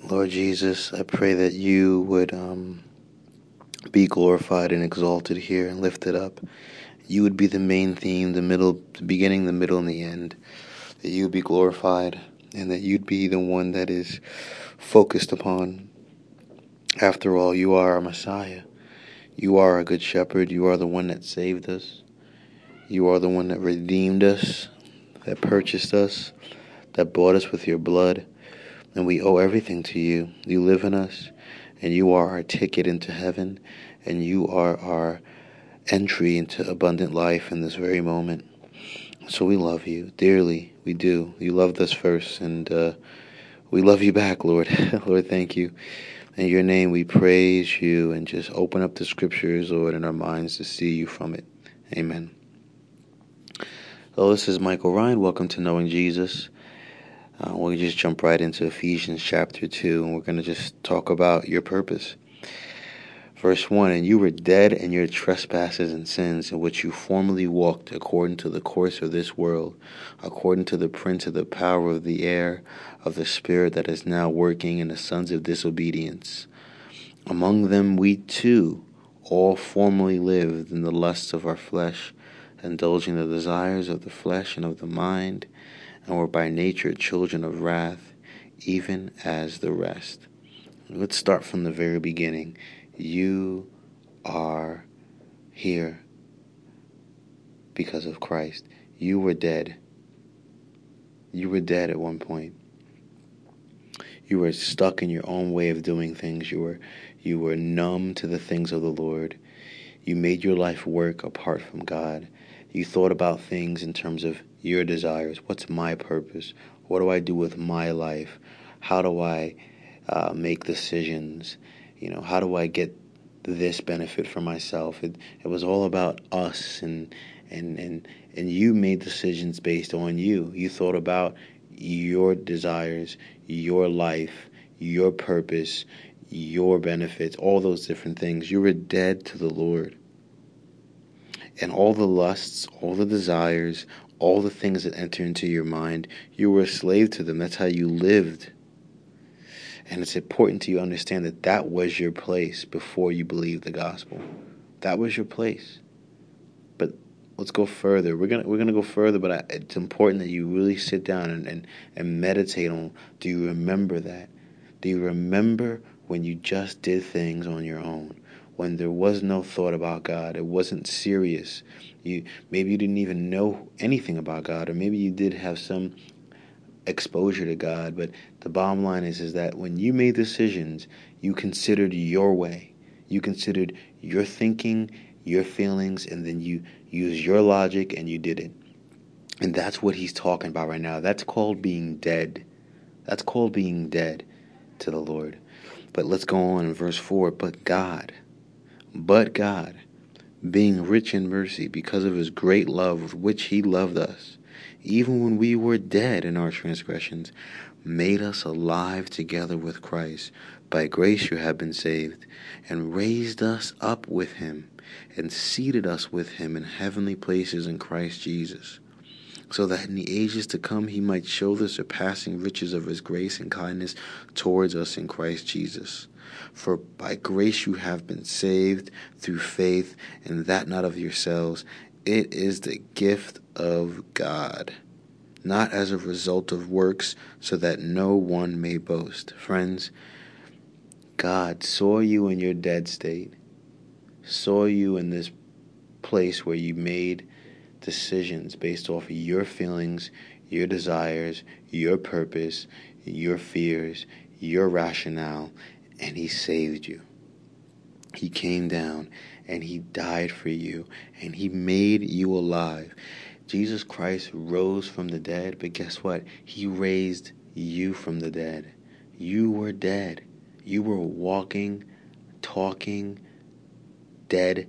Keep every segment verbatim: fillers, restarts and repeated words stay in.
Lord Jesus, I pray that you would um, be glorified and exalted here and lifted up. You would be the main theme, the middle, the beginning, the middle, and the end. That you would be glorified and that you'd be the one that is focused upon. After all, you are our Messiah. You are our good shepherd. You are the one that saved us. You are the one that redeemed us, that purchased us, that bought us with your blood. And we owe everything to you. You live in us, and you are our ticket into heaven, and you are our entry into abundant life in this very moment. So we love you dearly. We do. You loved us first, and uh, we love you back, Lord. Lord, thank you. In your name we praise you and just open up the scriptures, Lord, in our minds to see you from it. Amen. So this is Michael Ryan. Welcome to Knowing Jesus. Uh, we'll just jump right into Ephesians chapter two, and we're going to just talk about your purpose. Verse one, and you were dead in your trespasses and sins, in which you formerly walked according to the course of this world, according to the prince of the power of the air, of the spirit that is now working in the sons of disobedience. Among them we too all formerly lived in the lusts of our flesh, indulging the desires of the flesh and of the mind, and were by nature children of wrath, even as the rest. Let's start from the very beginning. You are here because of Christ. You were dead. You were dead at one point. You were stuck in your own way of doing things. You were, you were numb to the things of the Lord. You made your life work apart from God. You thought about things in terms of your desires. What's my purpose? What do I do with my life? How do I uh, make decisions? You know, how do I get this benefit for myself? It it was all about us, and and and and you made decisions based on you. You thought about your desires, your life, your purpose, your benefits, all those different things. You were dead to the Lord. And all the lusts, all the desires, all the things that enter into your mind, you were a slave to them. That's how you lived. And it's important to you understand that that was your place before you believed the gospel. That was your place. But let's go further. We're gonna we're gonna go further, but I, it's important that you really sit down and, and, and meditate on, do you remember that? Do you remember when you just did things on your own? When there was no thought about God, it wasn't serious. You maybe you didn't even know anything about God, or maybe you did have some exposure to God, but the bottom line is is that when you made decisions, you considered your way. You considered your thinking, your feelings, and then you used your logic and you did it. And that's what he's talking about right now. That's called being dead. That's called being dead to the Lord. But let's go on in verse four. But God, but God, being rich in mercy because of his great love with which he loved us, even when we were dead in our transgressions, made us alive together with Christ. By grace you have been saved, and raised us up with him, and seated us with him in heavenly places in Christ Jesus, so that in the ages to come he might show the surpassing riches of his grace and kindness towards us in Christ Jesus. For by grace you have been saved through faith, and that not of yourselves. It is the gift of God, not as a result of works, so that no one may boast. Friends, God saw you in your dead state, saw you in this place where you made decisions based off of your feelings, your desires, your purpose, your fears, your rationale, and he saved you. He came down and he died for you, and he made you alive. Jesus Christ rose from the dead, but guess what? He raised you from the dead. You were dead. You were walking, talking, dead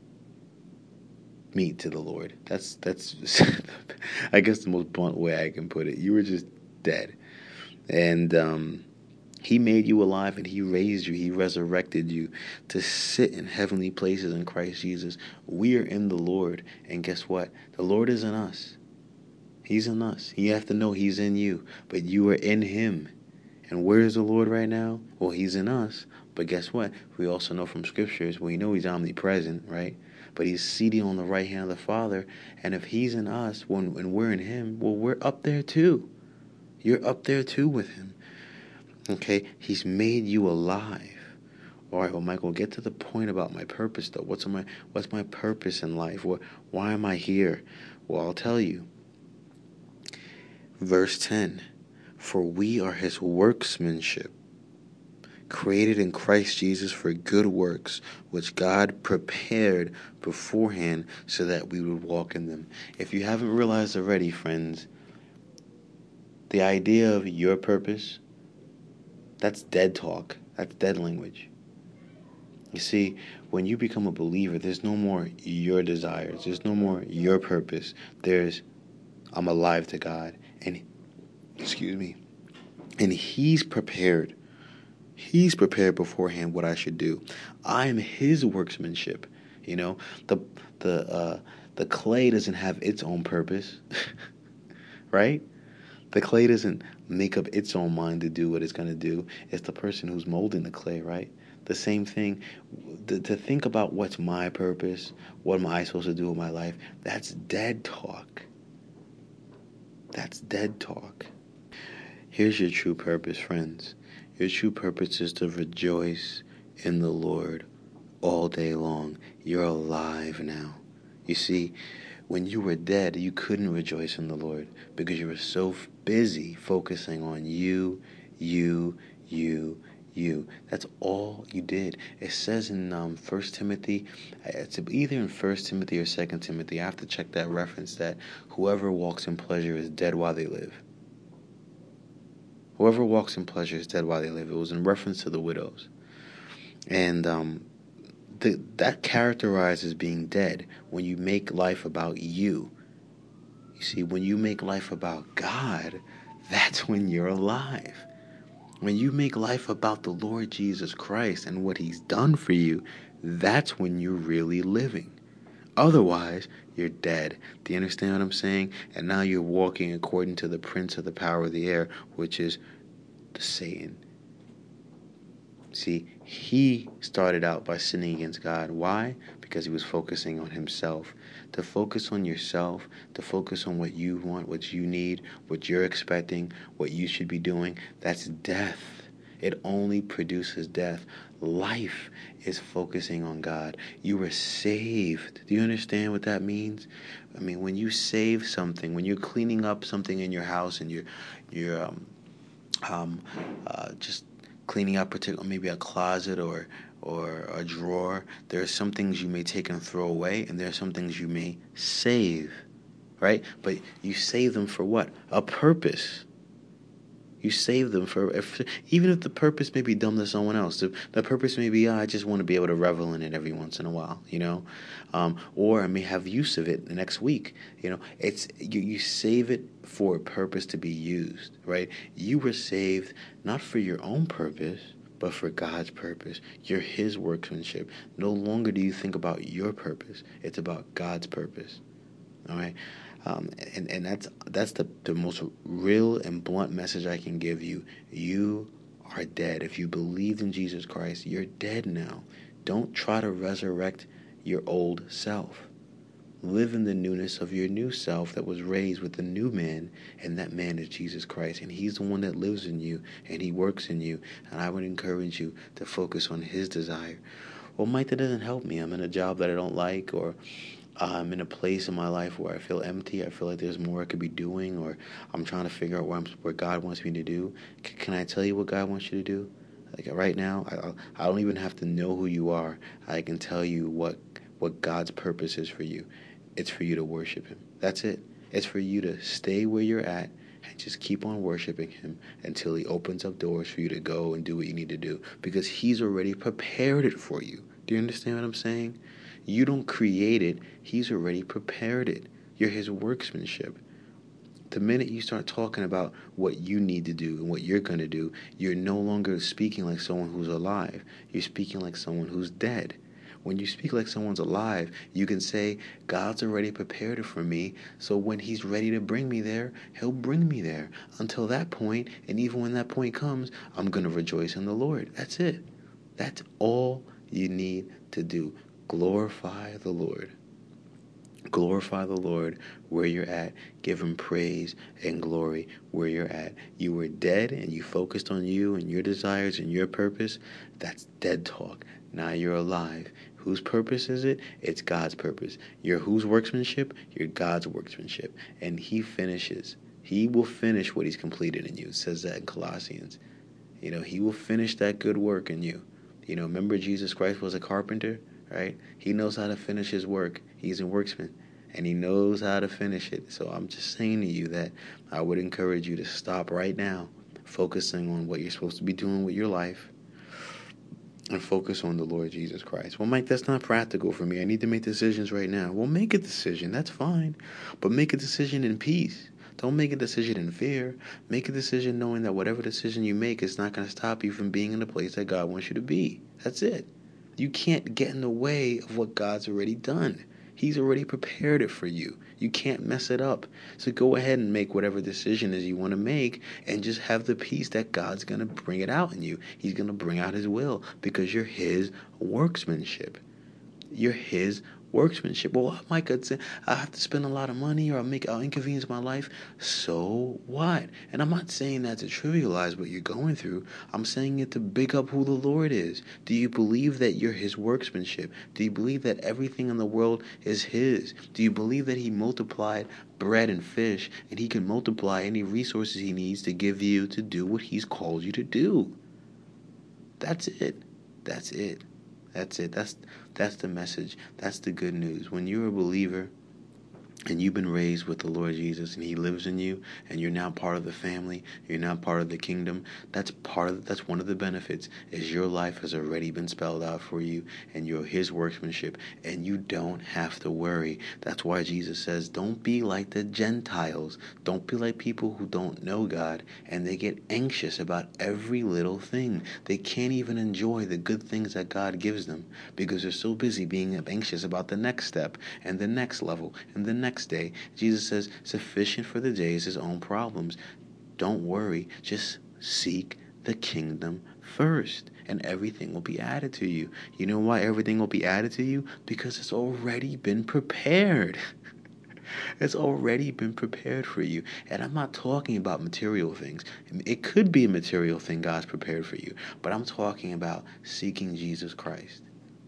meat to the Lord. That's, that's I guess the most blunt way I can put it. You were just dead. And um, he made you alive, and he raised you. He resurrected you to sit in heavenly places in Christ Jesus. We are in the Lord, and guess what? The Lord is in us. He's in us. You have to know he's in you, but you are in him. And where is the Lord right now? Well, he's in us. But guess what? We also know from scriptures, we know he's omnipresent, right? But he's seated on the right hand of the Father. And if he's in us, when, when we're in him, well, we're up there too. You're up there too with him. Okay? He's made you alive. All right, well, Michael, get to the point about my purpose, though. What's my what's my purpose in life? What, why am I here? Well, I'll tell you. Verse ten, for we are his workmanship, created in Christ Jesus for good works, which God prepared beforehand so that we would walk in them. If you haven't realized already, friends, the idea of your purpose, that's dead talk. That's dead language. You see, when you become a believer, there's no more your desires. There's no more your purpose. There's, I'm alive to God. And, excuse me, and he's prepared. He's prepared beforehand what I should do. I am his workmanship. You know, the the uh, the clay doesn't have its own purpose, right? The clay doesn't make up its own mind to do what it's going to do. It's the person who's molding the clay, right? The same thing, to, to think about what's my purpose, what am I supposed to do with my life, that's dead talk. That's dead talk. Here's your true purpose, friends. Your true purpose is to rejoice in the Lord all day long. You're alive now. You see, when you were dead, you couldn't rejoice in the Lord because you were so busy focusing on you, you, you, you. That's all you did. It says in um, First Timothy, it's either in First Timothy or Second Timothy, I have to check that reference, that whoever walks in pleasure is dead while they live. Whoever walks in pleasure is dead while they live. It was in reference to the widows. And um, the, that characterizes being dead when you make life about you. You see, when you make life about God, that's when you're alive. When you make life about the Lord Jesus Christ and what he's done for you, that's when you're really living. Otherwise, you're dead. Do you understand what I'm saying? And now you're walking according to the prince of the power of the air, which is the Satan. See, he started out by sinning against God. Why? Because he was focusing on himself. To focus on yourself, to focus on what you want, what you need, what you're expecting, what you should be doing, that's death. It only produces death. Life is focusing on God. You were saved. Do you understand what that means? I mean, when you save something, when you're cleaning up something in your house and you're, you're um, um, uh, just cleaning up particular, maybe a closet or or a drawer, there are some things you may take and throw away, and there are some things you may save, right? But you save them for what? A purpose. You save them for, if, even if the purpose may be dumb to someone else. The, the purpose may be, oh, I just want to be able to revel in it every once in a while, you know? Um, or I may have use of it the next week, you know? It's you, you save it for a purpose to be used, right? You were saved not for your own purpose, but for God's purpose. You're his workmanship. No longer do you think about your purpose. It's about God's purpose, all right? Um, and, and that's that's the, the most real and blunt message I can give you. You are dead. If you believed in Jesus Christ, you're dead now. Don't try to resurrect your old self. Live in the newness of your new self that was raised with the new man, and that man is Jesus Christ. And he's the one that lives in you, and he works in you. And I would encourage you to focus on his desire. Well, Mike, that doesn't help me. I'm in a job that I don't like, or I'm in a place in my life where I feel empty. I feel like there's more I could be doing, or I'm trying to figure out where, I'm, where God wants me to do. C- can I tell you what God wants you to do? Like right now, I, I don't even have to know who you are. I can tell you what what God's purpose is for you. It's for you to worship him. That's it. It's for you to stay where you're at and just keep on worshiping him until he opens up doors for you to go and do what you need to do, because he's already prepared it for you. Do you understand what I'm saying? You don't create it. He's already prepared it. You're his workmanship. The minute you start talking about what you need to do and what you're going to do, you're no longer speaking like someone who's alive. You're speaking like someone who's dead. When you speak like someone's alive, you can say, God's already prepared it for me, so when he's ready to bring me there, he'll bring me there. Until that point, and even when that point comes, I'm going to rejoice in the Lord. That's it. That's all you need to do. Glorify the Lord. Glorify the Lord where you're at. Give him praise and glory where you're at. You were dead and you focused on you and your desires and your purpose. That's dead talk. Now you're alive. Whose purpose is it? It's God's purpose. You're whose workmanship? You're God's workmanship. And he finishes. He will finish what he's completed in you. It says that in Colossians. You know, he will finish that good work in you. You know, remember Jesus Christ was a carpenter, right? He knows how to finish his work. He's a worksman, and he knows how to finish it. So I'm just saying to you that I would encourage you to stop right now, focusing on what you're supposed to be doing with your life, and focus on the Lord Jesus Christ. Well, Mike, that's not practical for me. I need to make decisions right now. Well, make a decision. That's fine. But make a decision in peace. Don't make a decision in fear. Make a decision knowing that whatever decision you make is not going to stop you from being in the place that God wants you to be. That's it. You can't get in the way of what God's already done. He's already prepared it for you. You can't mess it up. So go ahead and make whatever decision is you want to make, and just have the peace that God's going to bring it out in you. He's going to bring out his will because you're his workmanship. You're his workmanship. Well, Mike, I'd say I have to spend a lot of money, or I'll make I'll inconvenience my life. So what? And I'm not saying that to trivialize what you're going through. I'm saying it to big up who the Lord is. Do you believe that you're his workmanship? Do you believe that everything in the world is his? Do you believe that he multiplied bread and fish, and he can multiply any resources he needs to give you to do what he's called you to do? That's it. That's it. That's it. That's that's the message. That's the good news. When you're a believer and you've been raised with the Lord Jesus and he lives in you and you're now part of the family, you're now part of the kingdom, that's part of that's one of the benefits is your life has already been spelled out for you and you're his workmanship and you don't have to worry. That's why Jesus says, don't be like the Gentiles. Don't be like people who don't know God and they get anxious about every little thing. They can't even enjoy the good things that God gives them because they're so busy being anxious about the next step and the next level and the next day. Jesus says, sufficient for the day is his own problems. Don't worry. Just seek the kingdom first, and everything will be added to you. You know why everything will be added to you? Because it's already been prepared. It's already been prepared for you. And I'm not talking about material things. It could be a material thing God's prepared for you, but I'm talking about seeking Jesus Christ.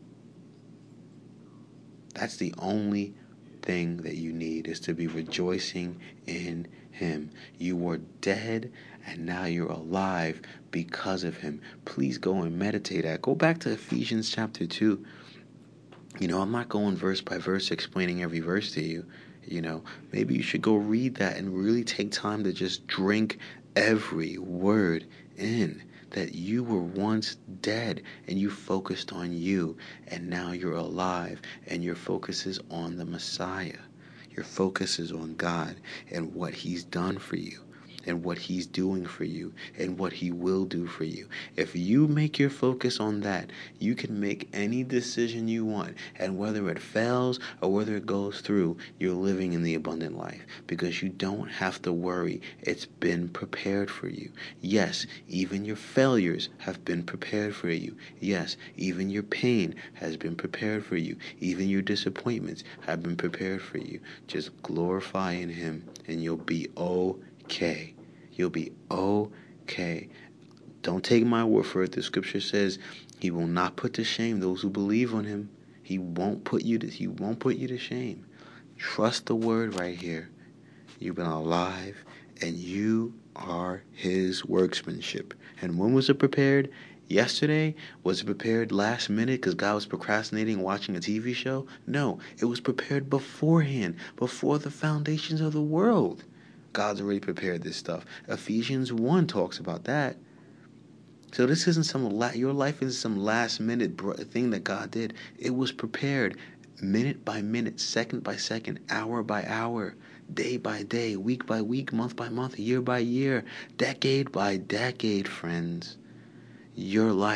That's the only thing that you need, is to be rejoicing in him. You were dead and now you're alive because of him. Please go and meditate that. Go back to Ephesians chapter two. You know, I'm not going verse by verse explaining every verse to you. You know, maybe you should go read that and really take time to just drink every word in. That you were once dead and you focused on you, and now you're alive and your focus is on the Messiah. Your focus is on God and what he's done for you and what he's doing for you and what he will do for you. If you make your focus on that, you can make any decision you want, and whether it fails or whether it goes through, you're living in the abundant life because you don't have to worry. It's been prepared for you. Yes, even your failures have been prepared for you. Yes, even your pain has been prepared for you. Even your disappointments have been prepared for you. Just glorify in him and you'll be okay. You'll be okay. Don't take my word for it. The scripture says he will not put to shame those who believe on him. He won't put you to, he won't put you to shame. Trust the word right here. You've been alive and you are his workmanship. And when was it prepared? Yesterday? Was it prepared last minute because God was procrastinating watching a T V show? No, it was prepared beforehand, before the foundations of the world. God's already prepared this stuff. Ephesians one talks about that. So this isn't some, la- your life isn't some last minute bro- thing that God did. It was prepared minute by minute, second by second, hour by hour, day by day, week by week, month by month, year by year, decade by decade, friends. Your life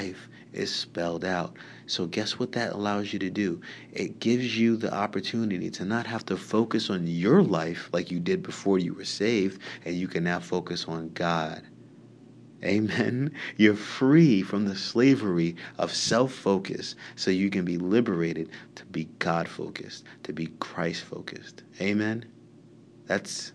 is spelled out. So guess what that allows you to do? It gives you the opportunity to not have to focus on your life like you did before you were saved, and you can now focus on God. Amen. You're free from the slavery of self-focus, so you can be liberated to be God-focused, to be Christ-focused. Amen. That's,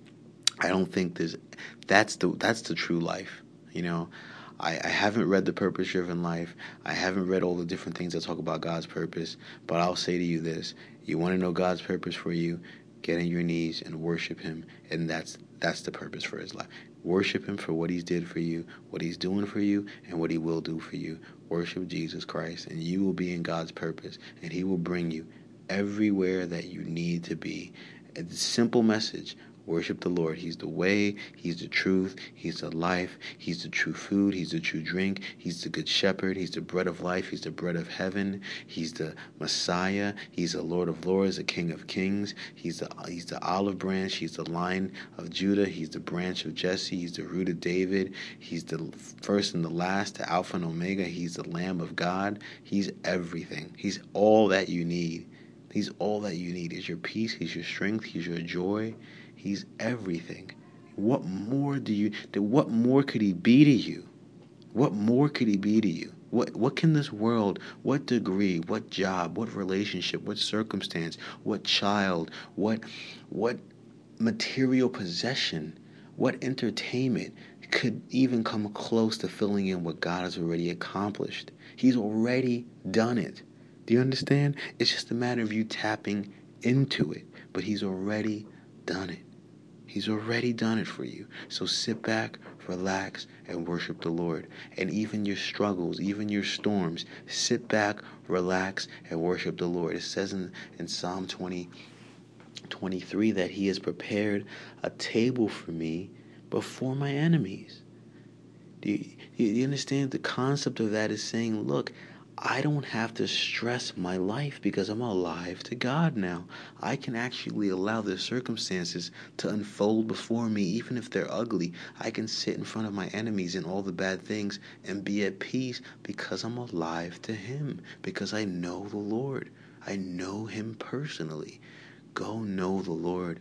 I don't think there's, that's the that's the true life. You know, I, I haven't read The Purpose-Driven Life. I haven't read all the different things that talk about God's purpose, but I'll say to you this: you want to know God's purpose for you? Get on your knees and worship Him, and that's that's the purpose for His life. Worship Him for what He's did for you, what He's doing for you, and what He will do for you. Worship Jesus Christ, and you will be in God's purpose, and He will bring you everywhere that you need to be. It's a simple message. Worship the Lord. He's the way, He's the truth, He's the life, He's the true food, He's the true drink, He's the good shepherd, He's the bread of life, He's the bread of heaven, He's the Messiah, He's the Lord of lords, the King of kings, He's the He's the olive branch, He's the Lion of Judah, He's the branch of Jesse, He's the root of David, He's the first and the last, the Alpha and Omega, He's the Lamb of God, He's everything. He's all that you need. He's all that you need. He's your peace, He's your strength, He's your joy. He's everything. What more do you, what more could He be to you? What more could He be to you? What what can this world, what degree, what job, what relationship, what circumstance, what child, what what material possession, what entertainment could even come close to filling in what God has already accomplished? He's already done it. Do you understand? It's just a matter of you tapping into it, but He's already done it. He's already done it for you. So sit back, relax, and worship the Lord. And even your struggles, even your storms, sit back, relax, and worship the Lord. It says in, in Psalm twenty, twenty-three that He has prepared a table for me before my enemies. Do you, do you understand? The concept of that is saying, look, I don't have to stress my life because I'm alive to God now. I can actually allow the circumstances to unfold before me, even if they're ugly. I can sit in front of my enemies and all the bad things and be at peace because I'm alive to Him, because I know the Lord. I know Him personally. Go know the Lord.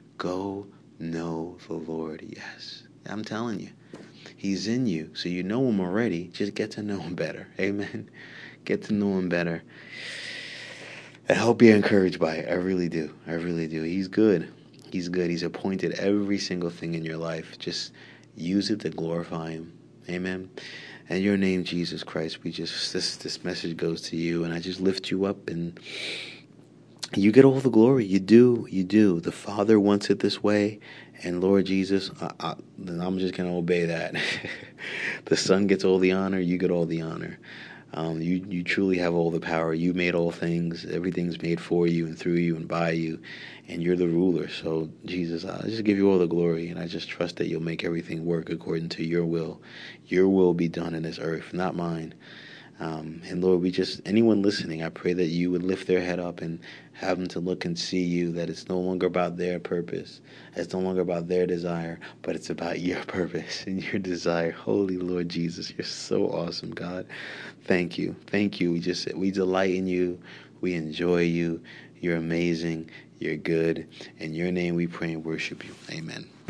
Go know the Lord. Yes, I'm telling you. He's in you, so you know Him already. Just get to know Him better. Amen. Get to know Him better. I hope you're encouraged by it. I really do. I really do. He's good. He's good. He's appointed every single thing in your life. Just use it to glorify Him. Amen. And your name, Jesus Christ, we just, this, this message goes to you, and I just lift you up, and you get all the glory. You do. You do. The Father wants it this way. And Lord Jesus, I, I, I'm just going to obey that. The Son gets all the honor. You get all the honor. Um, you, you truly have all the power. You made all things. Everything's made for you and through you and by you. And you're the ruler. So, Jesus, I just give you all the glory. And I just trust that you'll make everything work according to your will. Your will be done in this earth, not mine. Um, and Lord, we just, anyone listening, I pray that you would lift their head up and have them to look and see you, that it's no longer about their purpose. It's no longer about their desire, but it's about your purpose and your desire. Holy Lord Jesus, you're so awesome, God. Thank you. Thank you. We just, we delight in you. We enjoy you. You're amazing. You're good. In your name we pray and worship you. Amen.